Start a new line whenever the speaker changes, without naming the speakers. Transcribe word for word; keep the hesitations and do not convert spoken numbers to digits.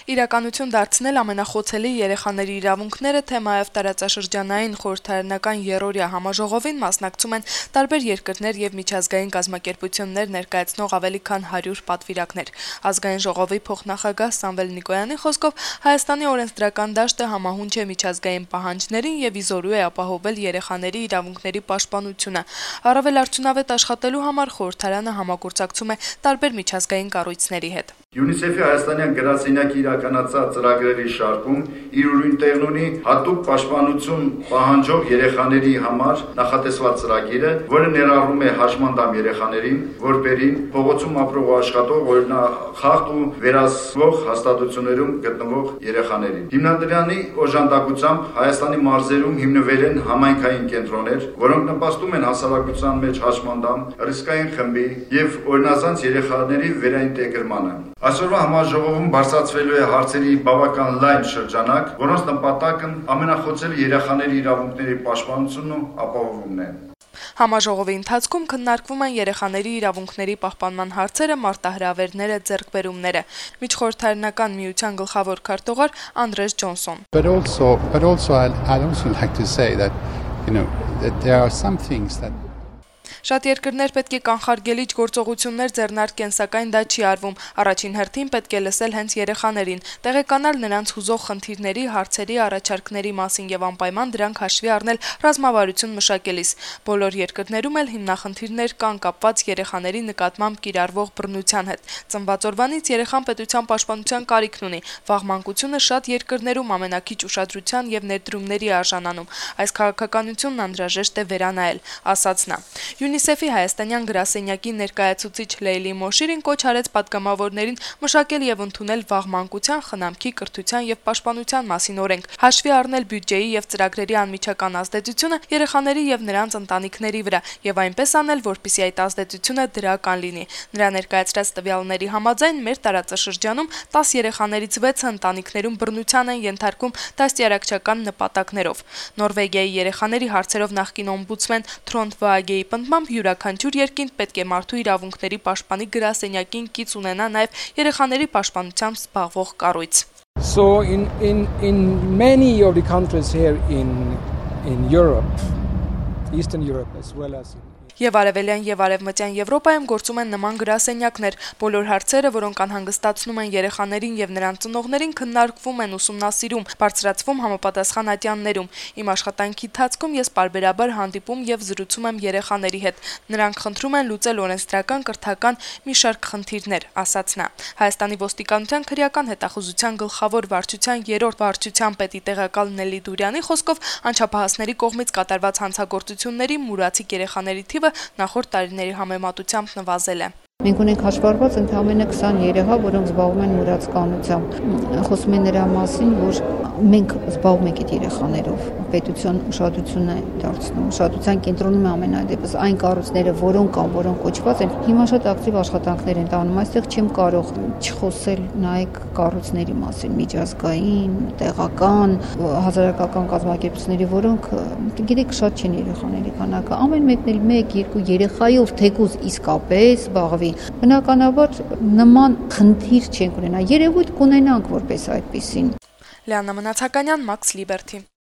Իրականություն դարձնել ամենախոցելի երեխաների իրավունքները թեմայով տարածաշրջանային խորհրդարանական երրորդյա համաժողովին մասնակցում են տարբեր երկրներ եւ միջազգային կազմակերպություններ ներկայացնող ավելի քան հարյուր պատվիրակներ։ Ազգային ժողովի փոխնախագահ Սամվել Նիկոյանի խոսքով Հայաստանի օրենսդրական դաշտը համահունչ է միջազգային պահանջներին եւ իզորու է ապահովել երեխաների իրավունքների պաշտպանությունը։ Առավել արդյունավետ աշխատելու համար խորհրդարանը համագործակցում է տարբեր միջազգային կառույցների հետ։
ՅՈՒՆԻՍԵՖ-ի հայաստանյան գրասենյակի իրականացած ծրագրերի շարքում իր ուրույն տեղն ունի հատուկ պաշտպանություն պահանջող երեխաների համար նախատեսված ծրագիրը, որը ներառում է հաշմանդամ երեխաներին, որպերին, փողոցում ապրող ու աշխատող օրինախախտ ու վերահսկվող հաստատություններում գտնվող երեխաներին։ Հիմնադրամի օժանդակությամբ Հայաստանի մարզերում հիմնվել են համայնքային կենտրոններ, որոնք նպաստում են հասարակության մեջ հաշմանդամ, ռիսկային խմբի եւ օրինազանց երեխաների վերաինտեգրմանը։ Այսօրվա համաժողովում բարձրացվելու է հարցերի բավական լայն շրջանակ, որոնց նպատակն ամենախոցելի երեխաների իրավունքների պաշտպանությունն ու ապահովումն է։
Համաժողովի ընթացքում քննարկվում են երեխաների իրավունքների պահպանման հարցերը, մարտահրավերները, ձեռքբերումները։ Միջխորհրդարանական միության գլխավոր քարտուղար Անդրես Ջոնսոն.
But also, but also I, I'd also like to say that, you know, that there are some things that
Շատ երկրներ պետք է կանխարգելիչ գործողություններ ձեռնարկեն, սակայն դա չի արվում։ Առաջին հերթին պետք է լսել հենց երեխաներին, տեղեկանալ նրանց հուզող խնդիրների, հարցերի, առաջարկների մասին եւ անպայման դրանք հաշվի առնել ռազմավարություն մշակելիս։ Բոլոր երկրներում էլ հիմնախնդիրներ կան կապված երեխաների նկատմամբ կիրառվող բռնության հետ։ Ծնված օրվանից երեխան պետության պաշտպանության կարիքն ունի։ Վաղ մանկությունը շատ երկրներում ամենակիչ ուշադրության եւ ներդրումների արժանանում։ Այս քաղաքականությունն անհրաժեշտ է վերանայել, ասաց նա։ ՅՈՒՆԻՍԵՖ-ի հայաստանյան գրասենյակի ներկայացուցիչ Լեյլի Մոշիրին կոչ արեց պատգամավորներին մշակել եւ ընդունել վաղ մանկության, խնամքի, կրթության եւ պաշտպանության մասին օրենք, հաշվի առնել բյուջեի եւ ծրագրերի անմիջական ազդեցությունը երեխաների եւ նրանց ընտանիքների վրա եւ այնպես անել, որպեսզի այդ ազդեցությունը դրական լինի։ Նրա ներկայացրած տվյալների համաձայն մեր տարածաշրջանում տաս երեխաներից վեցը ընտանիքներում բռնության են ենթարկվում դաստիարակչական նպատակներով։ Նորվեգիայի երեխաների հարցերով նախկին օմբուդսմեն Թրոնդ Վաագեի պնդմամբ յուրաքանչյուր երկինք պետք է մարդու իրավունքների պաշտպանի գրասենյակին կից ունենա նաև երեխաների պաշտպանությամբ զբաղվող կառույց։
So in in in many of the countries here in in Europe, Eastern Europe as well as in
Եվ արևելյան եւ արևմտյան Եվրոպայում գործում են նման գրասենյակներ։ Բոլոր հարցերը, որոնք անհանգստացնում են երեխաներին եւ նրանց ծնողներին, քննարկվում են, ուսումնասիրում, բարձրացվում համապատասխան ատյաններում։ Իմ աշխատանքի ընթացքում ես պարբերաբար հանդիպում եւ զրուցում եմ երեխաների հետ։ Նրանք խնդրում են լուծել օրենսդրական, կրթական մի շարք խնդիրներ, ասաց նա։ Հայաստանի ոստիկանության քրեական հետախուզության գլխավոր վարչության երրորդ վարչության պետի տեղակալ Նելի Դուրյանի խոսքով անչափահասների կողմից կատարված հանցագործությունների մուրացիկ երեխաների թիվը նախորդ տարիների համեմատությամբ նվազել է։
Մենք ունենք հաշվառված ընդամենը քսան երեխա, որոնք զբաղվում են մուրացկանությամբ։ Խոսում են նրա մասին, որ մենք զբաղվում ենք այդ երեխաներով։ Պետության ուշադրություն է դարձնում, ուշադրության կենտրոնում է ամենայդեպս այն կառույցները, որոնք կան, որոնք կոչված են։ Հիմա շատ ակտիվ աշխատանքներ են տանում, այստեղ չեմ կարող չխոսել նայեք կառույցների մասին, միջազգային, տեղական, հասարակական կազմակերպությունների, որոնք գիտեք շատ չեն երեխաների քանակը։ Ամեն մեկն էլ մեկ, երկու երեխայով թեկուզ իսկապես զբաղվի։ Բնականաբար նման խնդիր չենք ունենա, երևույթ կունենանք որպես այդպիսին։
Լիաննա Մնացականյան, Մաքս Լիբերթի։